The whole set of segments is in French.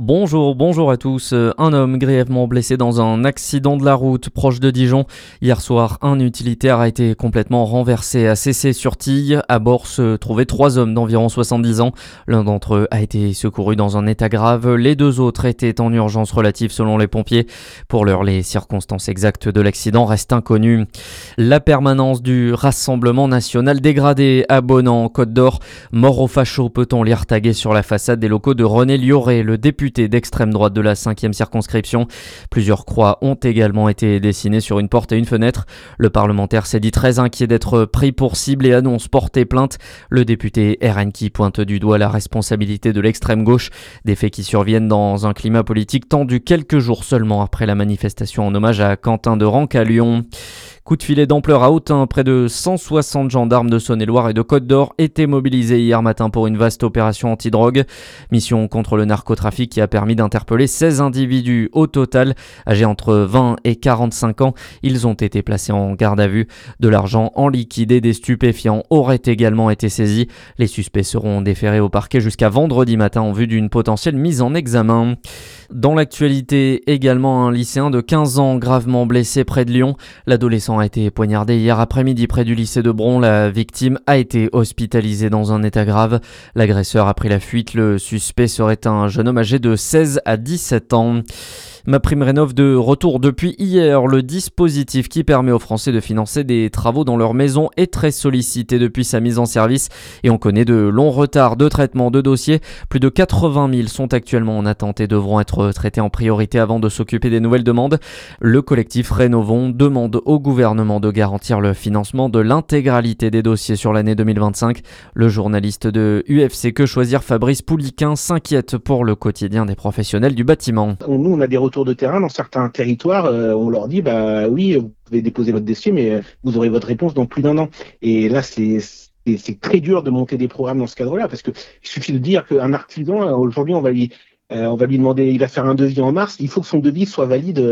Bonjour à tous. Un homme grièvement blessé dans un accident de la route proche de Dijon. Hier soir, un utilitaire a été complètement renversé à Cessé-sur-Tille. À bord se trouvaient 3 hommes d'environ 70 ans. L'un d'entre eux a été secouru dans un état grave. Les 2 autres étaient en urgence relative selon les pompiers. Pour l'heure, les circonstances exactes de l'accident restent inconnues. La permanence du Rassemblement national dégradé à Bonan, Côte d'Or. Mort aux fachos, peut-on lire tagué sur la façade des locaux de René Lioré, le député d'extrême droite de la 5e circonscription. Plusieurs croix ont également été dessinées sur une porte et une fenêtre. Le parlementaire s'est dit très inquiet d'être pris pour cible et annonce porter plainte. Le député RN qui pointe du doigt la responsabilité de l'extrême gauche. Des faits qui surviennent dans un climat politique tendu quelques jours seulement après la manifestation en hommage à Quentin de Ranc à Lyon. Coup de filet d'ampleur à Autun, près de 160 gendarmes de Saône-et-Loire et de Côte d'Or étaient mobilisés hier matin pour une vaste opération anti-drogue. Mission contre le narcotrafic qui a permis d'interpeller 16 individus au total, âgés entre 20 et 45 ans. Ils ont été placés en garde à vue. De l'argent en liquide et des stupéfiants auraient également été saisis. Les suspects seront déférés au parquet jusqu'à vendredi matin en vue d'une potentielle mise en examen. Dans l'actualité, également un lycéen de 15 ans gravement blessé près de Lyon. L'adolescent a été poignardé hier après-midi près du lycée de Bron. La victime a été hospitalisée dans un état grave. L'agresseur a pris la fuite. Le suspect serait un jeune homme âgé de 16 à 17 ans. MaPrimeRénov' de retour depuis hier. Le dispositif qui permet aux Français de financer des travaux dans leur maison est très sollicité depuis sa mise en service et on connaît de longs retards de traitement de dossiers. Plus de 80 000 sont actuellement en attente et devront être traités en priorité avant de s'occuper des nouvelles demandes. Le collectif Rénovons demande au gouvernement de garantir le financement de l'intégralité des dossiers sur l'année 2025. Le journaliste de UFC Que Choisir, Fabrice Pouliquin, s'inquiète pour le quotidien des professionnels du bâtiment. Nous, on a des retours de terrain dans certains territoires. On leur dit, oui, vous pouvez déposer votre dossier, mais vous aurez votre réponse dans plus d'1 an. Et là, c'est très dur de monter des programmes dans ce cadre-là, parce que il suffit de dire qu'un artisan, aujourd'hui, on va lui demander, il va faire un devis en mars, il faut que son devis soit valide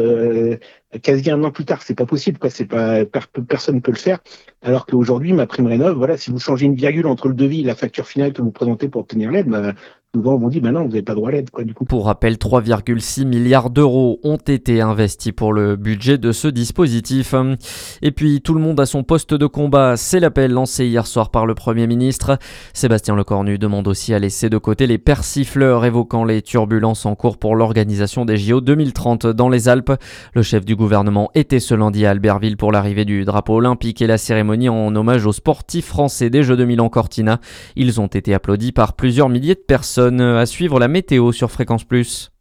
quasi 1 an plus tard. C'est pas possible, quoi. Personne ne peut le faire. Alors qu'aujourd'hui, MaPrimeRénov', voilà, si vous changez une virgule entre le devis et la facture finale que vous présentez pour obtenir l'aide, souvent on vous dit, non, vous n'avez pas droit à l'aide, quoi, du coup. Pour rappel, 3,6 milliards d'euros ont été investis pour le budget de ce dispositif. Et puis, tout le monde à son poste de combat, c'est l'appel lancé hier soir par le Premier ministre. Sébastien Lecornu demande aussi à laisser de côté les persifleurs, évoquant les turbulences en cours pour l'organisation des JO 2030 dans les Alpes. Le chef du gouvernement était ce lundi à Albertville pour l'arrivée du drapeau olympique et la cérémonie en hommage aux sportifs français des Jeux de Milan-Cortina. Ils ont été applaudis par plusieurs milliers de personnes. À suivre la météo sur Fréquence Plus.